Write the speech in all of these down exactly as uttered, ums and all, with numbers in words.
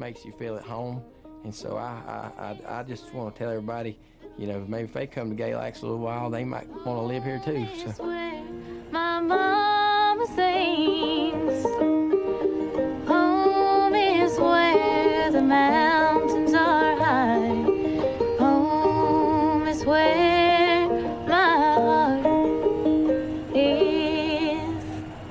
makes you feel at home. And so I, I, I, I just want to tell everybody, you know, maybe if they come to Galax a little while, they might want to live here too. So. My mama sings, home is where the mountains are high, home is where my heart is.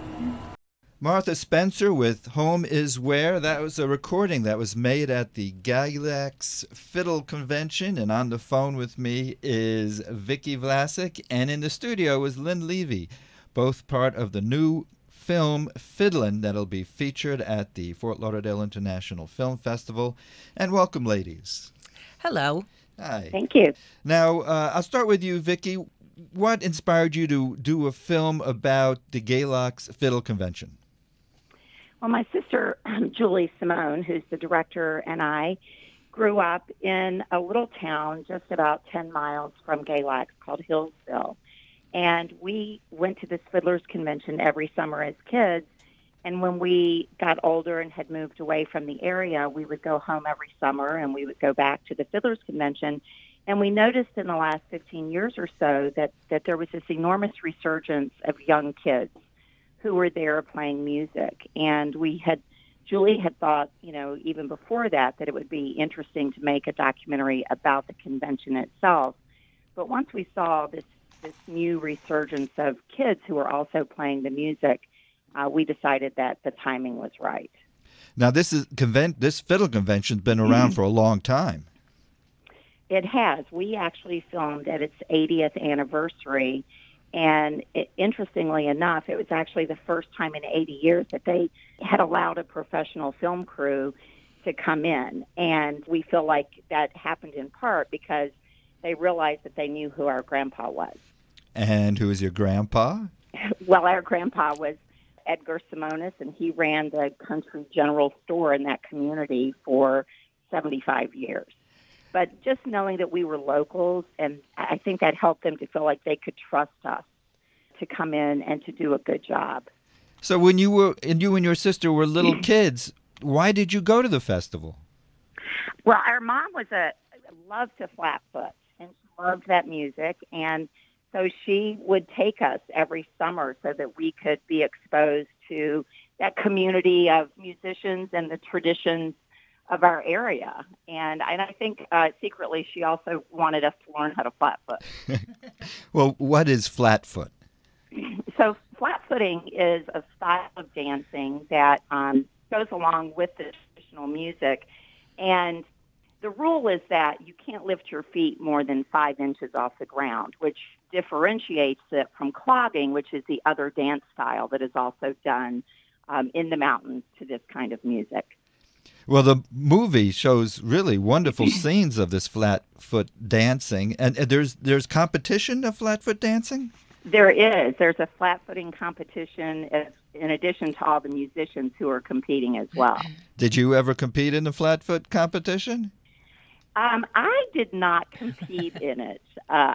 Martha Spencer with Home Is Where. That was a recording that was made at the Galax Fiddle Convention, and on the phone with me is Vicki Vlasic, and in the studio is Lynn Levy, both part of the new film Fiddlin' that'll be featured at the Fort Lauderdale International Film Festival. And welcome, ladies. Hello. Hi. Thank you. Now, uh, I'll start with you, Vicki. What inspired you to do a film about the Galax Fiddle Convention? Well, my sister, Julie Simone, who's the director, and I grew up in a little town just about ten miles from Galax called Hillsville. And we went to this Fiddlers Convention every summer as kids. And when we got older and had moved away from the area, we would go home every summer and we would go back to the Fiddlers Convention. And we noticed in the last fifteen years or so that, that there was this enormous resurgence of young kids who were there playing music. And we had, Julie had thought, you know, even before that, that it would be interesting to make a documentary about the convention itself. But once we saw this this new resurgence of kids who are also playing the music, uh, we decided that the timing was right. Now, this is convent. This fiddle convention's been around for a long time. It has. We actually filmed at its eightieth anniversary, and it, interestingly enough, it was actually the first time in eighty years that they had allowed a professional film crew to come in, and we feel like that happened in part because they realized that they knew who our grandpa was. And who is your grandpa? Well, our grandpa was Edgar Simonis, and he ran the Country General Store in that community for seventy-five years. But just knowing that we were locals, and I think that helped them to feel like they could trust us to come in and to do a good job. So when you were, and you and your sister were little kids, why did you go to the festival? Well, our mom was a loved to flatfoot, and she loved that music, and so she would take us every summer so that we could be exposed to that community of musicians and the traditions of our area. And, and I think uh, secretly she also wanted us to learn how to flatfoot. Well, what is flatfoot? So flatfooting is a style of dancing that um, goes along with the traditional music. And the rule is that you can't lift your feet more than five inches off the ground, which differentiates it from clogging, which is the other dance style that is also done um, in the mountains to this kind of music. Well, the movie shows really wonderful scenes of this flatfoot dancing, and, and there's there's competition of flatfoot dancing? There is. There's a flat-footing competition as, in addition to all the musicians who are competing as well. Did you ever compete in the flatfoot competition? Um, I did not compete in it, uh,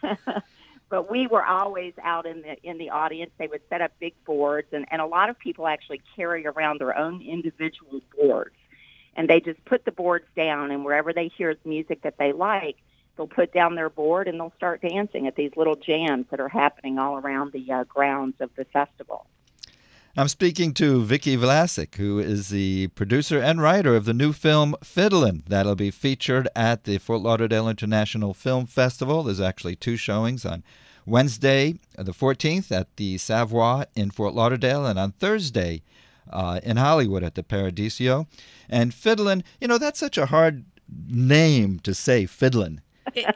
but we were always out in the in the audience. They would set up big boards, and, and a lot of people actually carry around their own individual boards. And they just put the boards down, and wherever they hear music that they like, they'll put down their board and they'll start dancing at these little jams that are happening all around the uh, grounds of the festival. I'm speaking to Vicki Vlasic, who is the producer and writer of the new film Fiddlin' that'll be featured at the Fort Lauderdale International Film Festival. There's actually two showings on Wednesday, the fourteenth, at the Savoy in Fort Lauderdale, and on Thursday uh, in Hollywood at the Paradiso. And Fiddlin', you know, that's such a hard name to say, Fiddlin'. It,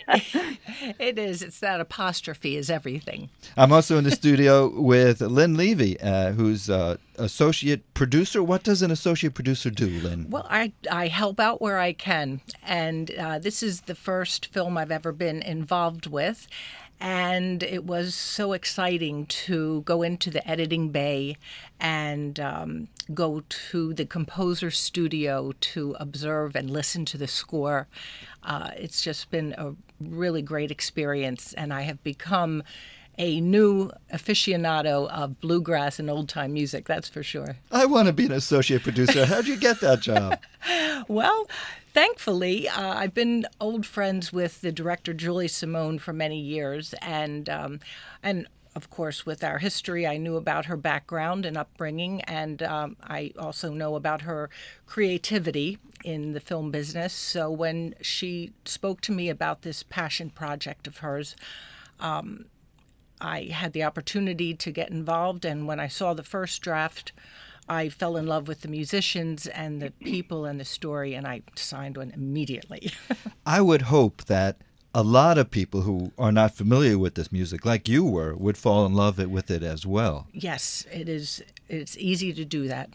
it is. It's that apostrophe is everything. I'm also in the studio with Lynn Levy, uh, who's uh, associate producer. What does an associate producer do, Lynn? Well, I, I help out where I can. And uh, this is the first film I've ever been involved with. And it was so exciting to go into the editing bay and um, go to the composer's studio to observe and listen to the score. Uh, it's just been a really great experience, and I have become a new aficionado of bluegrass and old-time music, that's for sure. I want to be an associate producer. How'd you get that job? Well, thankfully, uh, I've been old friends with the director Julie Simone for many years, and um, and of course, with our history, I knew about her background and upbringing, and um, I also know about her creativity in the film business. So when she spoke to me about this passion project of hers, um, I had the opportunity to get involved, and when I saw the first draft, I fell in love with the musicians and the people and the story, and I signed one immediately. I would hope that a lot of people who are not familiar with this music, like you were, would fall in love with it as well. Yes, it is. It's easy to do that.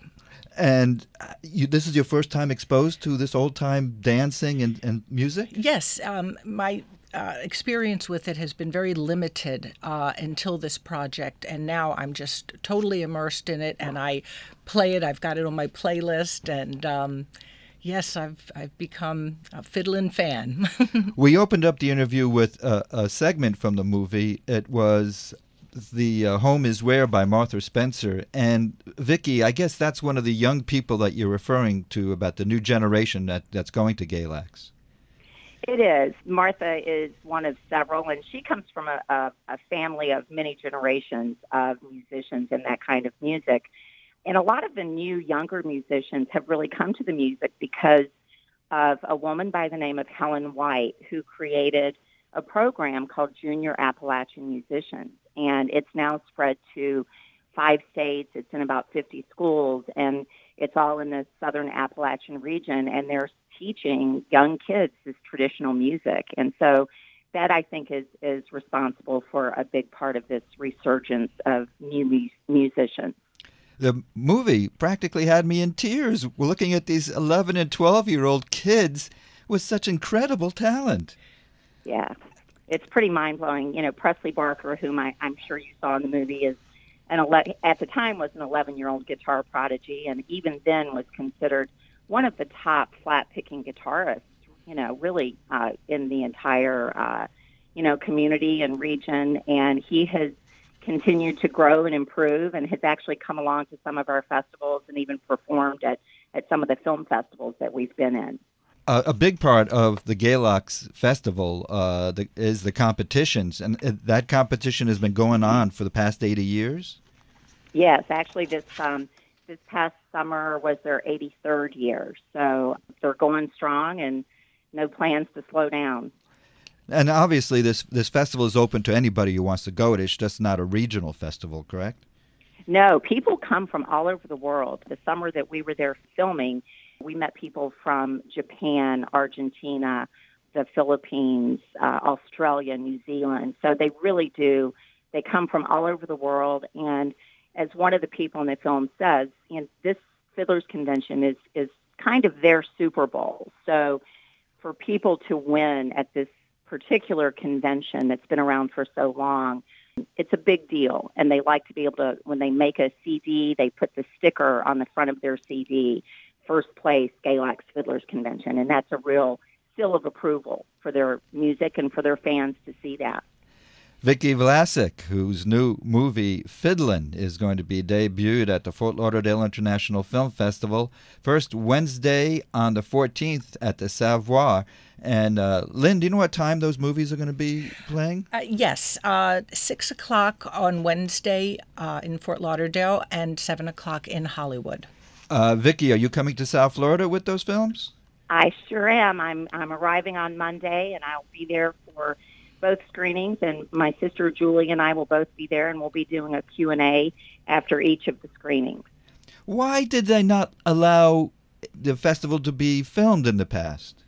And you, this is your first time exposed to this old-time dancing and, and music? Yes. Um, my uh, experience with it has been very limited uh, until this project, and now I'm just totally immersed in it, and I play it. I've got it on my playlist, and um, yes, I've I've become a fiddlin' fan. We opened up the interview with a, a segment from the movie. It was The uh, Home Is Where by Martha Spencer. And Vicki, I guess that's one of the young people that you're referring to about the new generation that, that's going to Galax. It is. Martha is one of several, and she comes from a, a, a family of many generations of musicians and that kind of music. And a lot of the new, younger musicians have really come to the music because of a woman by the name of Helen White, who created a program called Junior Appalachian Musicians. And it's now spread to five states. It's in about fifty schools, and it's all in the southern Appalachian region. And they're teaching young kids this traditional music. And so that, I think, is, is responsible for a big part of this resurgence of new mu- musicians. The movie practically had me in tears. We're looking at these eleven and twelve-year-old kids with such incredible talent. Yeah, it's pretty mind-blowing. You know, Presley Barker, whom I, I'm sure you saw in the movie, is an ele- at the time was an eleven-year-old guitar prodigy, and even then was considered one of the top flat-picking guitarists, you know, really uh, in the entire, uh, you know, community and region. And he has continued to grow and improve and has actually come along to some of our festivals and even performed at, at some of the film festivals that we've been in. Uh, a big part of the Galax Festival uh, the, is the competitions, and uh, that competition has been going on for the past eighty years? Yes, actually this um, this past summer was their eighty-third year, so they're going strong and no plans to slow down. And obviously this, this festival is open to anybody who wants to go. It's just not a regional festival, correct? No, people come from all over the world. The summer that we were there filming, we met people from Japan, Argentina, the Philippines, uh, Australia, New Zealand. So they really do. They come from all over the world. And as one of the people in the film says, you know, this Fiddlers Convention is, is kind of their Super Bowl. So for people to win at this particular convention that's been around for so long, it's a big deal. And they like to be able to, when they make a C D, they put the sticker on the front of their C D, first place Galax Fiddlers Convention. And that's a real seal of approval for their music and for their fans to see that. Vicki Vlasic, whose new movie Fiddlin' is going to be debuted at the Fort Lauderdale International Film Festival, first Wednesday on the fourteenth at the Savoy. And uh, Lynn, do you know what time those movies are going to be playing? Uh, yes, uh, six o'clock on Wednesday uh, in Fort Lauderdale and seven o'clock in Hollywood. Uh, Vicki, are you coming to South Florida with those films? I sure am. I'm I'm arriving on Monday, and I'll be there for both screenings, and my sister Julie and I will both be there, and we'll be doing a Q and A after each of the screenings. Why did they not allow the festival to be filmed in the past?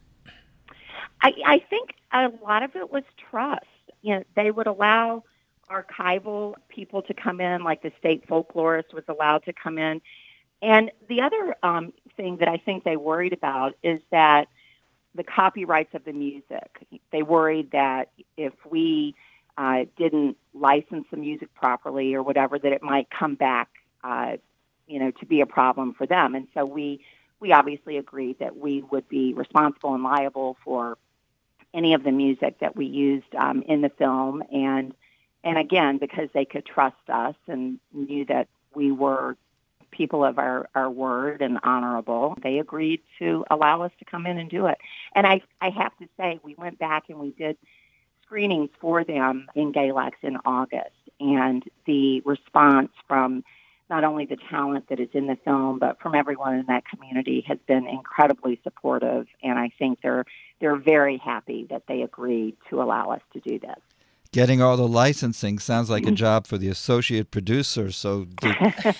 I, I think a lot of it was trust. You know, they would allow archival people to come in, like the state folklorist was allowed to come in. And the other um, thing that I think they worried about is that the copyrights of the music. They worried that if we uh, didn't license the music properly or whatever, that it might come back, uh, you know, to be a problem for them. And so we we obviously agreed that we would be responsible and liable for any of the music that we used um, in the film. And And again, because they could trust us and knew that we were people of our, our word and honorable, they agreed to allow us to come in and do it. And I, I have to say, we went back and we did screenings for them in Galax in August. And the response from not only the talent that is in the film, but from everyone in that community has been incredibly supportive. And I think they're they're very happy that they agreed to allow us to do this. Getting all the licensing sounds like a job for the associate producer. So, did,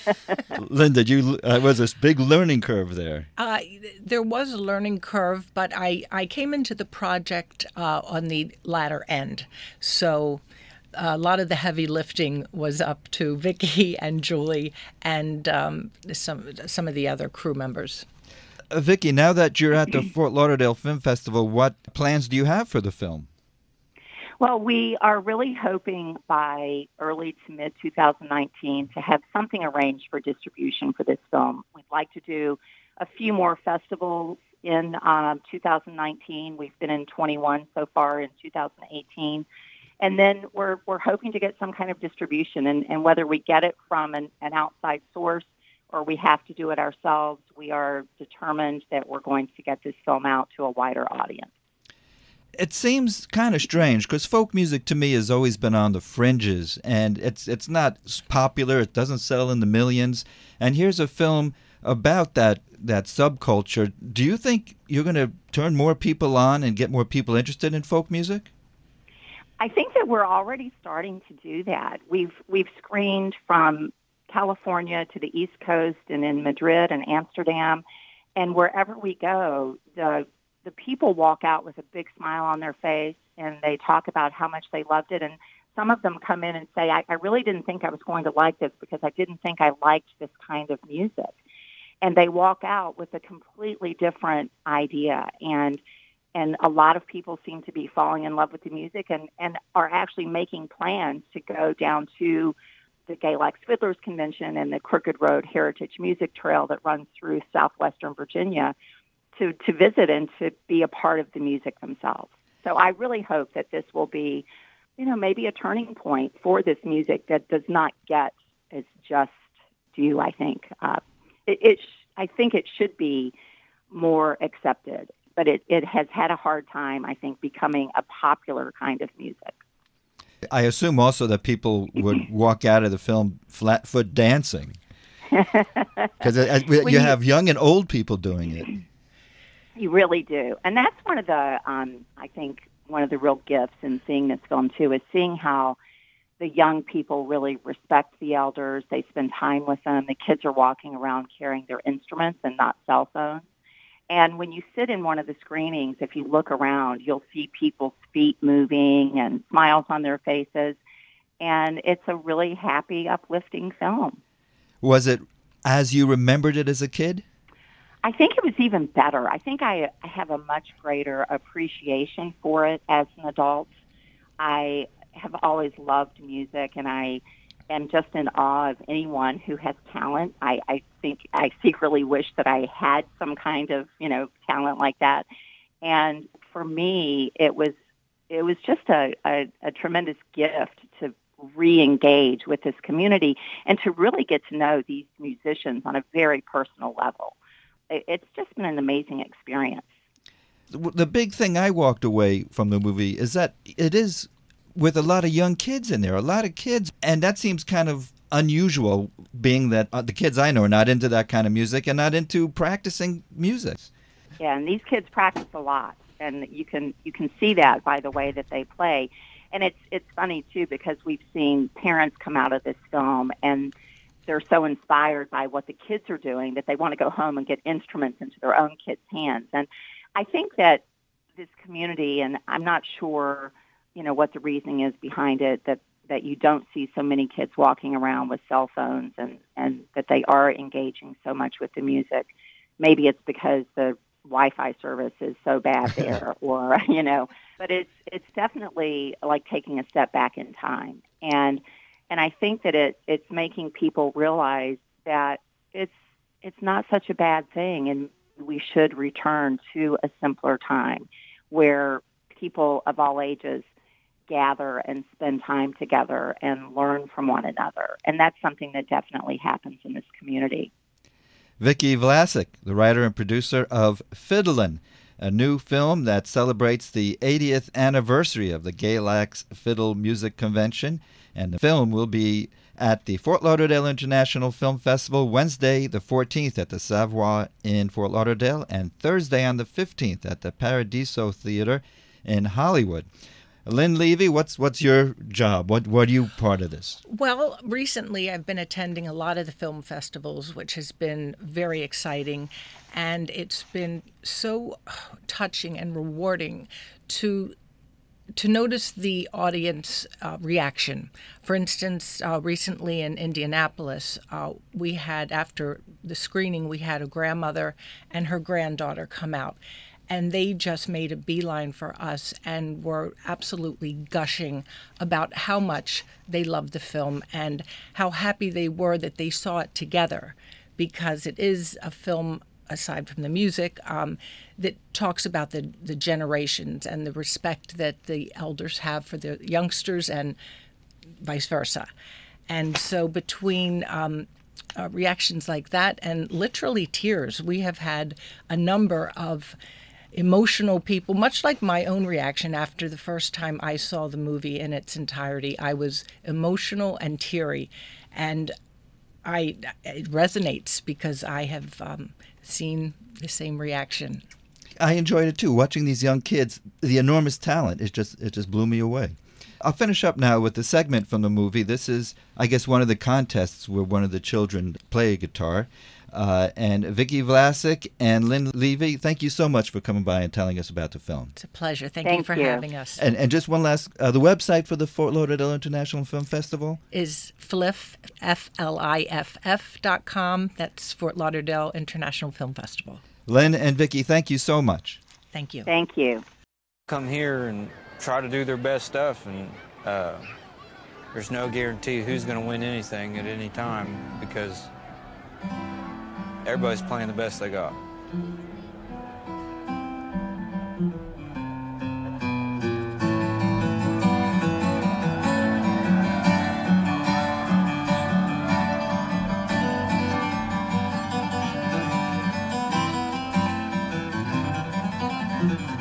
Linda, you uh, was this big learning curve there. Uh, there was a learning curve, but I, I came into the project uh, on the latter end. So a lot of the heavy lifting was up to Vicki and Julie and um, some some of the other crew members. Uh, Vicki, now that you're at the Fort Lauderdale Film Festival, what plans do you have for the film? Well, we are really hoping by early to mid twenty nineteen to have something arranged for distribution for this film. We'd like to do a few more festivals in um, two thousand nineteen. We've been in twenty-one so far in two thousand eighteen. And then we're we're hoping to get some kind of distribution. And, and whether we get it from an, an outside source or we have to do it ourselves, we are determined that we're going to get this film out to a wider audience. It seems kind of strange because folk music to me has always been on the fringes, and it's it's not popular. It doesn't sell in the millions. And here's a film about that that subculture. Do you think you're going to turn more people on and get more people interested in folk music? I think that we're already starting to do that. We've we've screened from California to the East Coast and in Madrid and Amsterdam, and wherever we go, the the people walk out with a big smile on their face, and they talk about how much they loved it. And some of them come in and say, I, I really didn't think I was going to like this because I didn't think I liked this kind of music. And they walk out with a completely different idea. And and a lot of people seem to be falling in love with the music and, and are actually making plans to go down to the Galax Fiddlers Convention and the Crooked Road Heritage Music Trail that runs through southwestern Virginia to, to visit and to be a part of the music themselves. So I really hope that this will be, you know, maybe a turning point for this music that does not get as just due, I think. Uh, it, it sh- I think it should be more accepted, but it, it has had a hard time, I think, becoming a popular kind of music. I assume also that people would walk out of the film flat-foot dancing. Because you, you have young and old people doing it. You really do. And that's one of the, um, I think, one of the real gifts in seeing this film, too, is seeing how the young people really respect the elders. They spend time with them. The kids are walking around carrying their instruments and not cell phones. And when you sit in one of the screenings, if you look around, you'll see people's feet moving and smiles on their faces. And it's a really happy, uplifting film. Was it as you remembered it as a kid? I think it was even better. I think I, I have a much greater appreciation for it as an adult. I have always loved music, and I am just in awe of anyone who has talent. I, I think I secretly wish that I had some kind of, you know, talent like that. And for me, it was it was just a, a, a tremendous gift to re-engage with this community and to really get to know these musicians on a very personal level. It's just been an amazing experience. The big thing I walked away from the movie is that it is with a lot of young kids in there, a lot of kids. And that seems kind of unusual, being that uh, the kids I know are not into that kind of music and not into practicing music. Yeah, and these kids practice a lot. And you can you can see that by the way that they play. And it's it's funny, too, because we've seen parents come out of this film and they're so inspired by what the kids are doing that they want to go home and get instruments into their own kids' hands. And I think that this community, and I'm not sure, you know, what the reasoning is behind it, that, that you don't see so many kids walking around with cell phones and, and that they are engaging so much with the music. Maybe it's because the Wi-Fi service is so bad there or, you know, but it's, it's definitely like taking a step back in time. And And I think that it, it's making people realize that it's it's not such a bad thing, and we should return to a simpler time where people of all ages gather and spend time together and learn from one another. And that's something that definitely happens in this community. Vicki Vlasic, the writer and producer of Fiddlin', a new film that celebrates the eightieth anniversary of the Galax Fiddle Music Convention. And the film will be at the Fort Lauderdale International Film Festival Wednesday the fourteenth at the Savoy in Fort Lauderdale and Thursday on the fifteenth at the Paradiso Theater in Hollywood. Lynn Levy, what's what's your job? What what are you part of this? Well, recently I've been attending a lot of the film festivals, which has been very exciting, and it's been so touching and rewarding to to notice the audience uh, reaction. For instance, uh, recently in Indianapolis, uh, we had, after the screening, we had a grandmother and her granddaughter come out. And they just made a beeline for us and were absolutely gushing about how much they loved the film and how happy they were that they saw it together, because it is a film, aside from the music, um, that talks about the, the generations and the respect that the elders have for the youngsters and vice versa. And so between um, uh, reactions like that and literally tears, we have had a number of emotional people, much like my own reaction after the first time I saw the movie in its entirety. I was emotional and teary, and I it resonates because I have um, seen the same reaction. I enjoyed it too. Watching these young kids, the enormous talent, it just it just blew me away. I'll finish up now with the segment from the movie. This is, I guess, one of the contests where one of the children play a guitar. Uh, and Vicki Vlasic and Lynn Levy, thank you so much for coming by and telling us about the film. It's a pleasure. Thank, Thank you for you. having us. And and just one last, uh, the website for the Fort Lauderdale International Film Festival? Is Fliff, F L I F F dot com. That's Fort Lauderdale International Film Festival. Lynn and Vicki, thank you so much. Thank you. Thank you. Come here and try to do their best stuff, and uh, there's no guarantee who's going to win anything at any time, because everybody's playing the best they got. Thank you.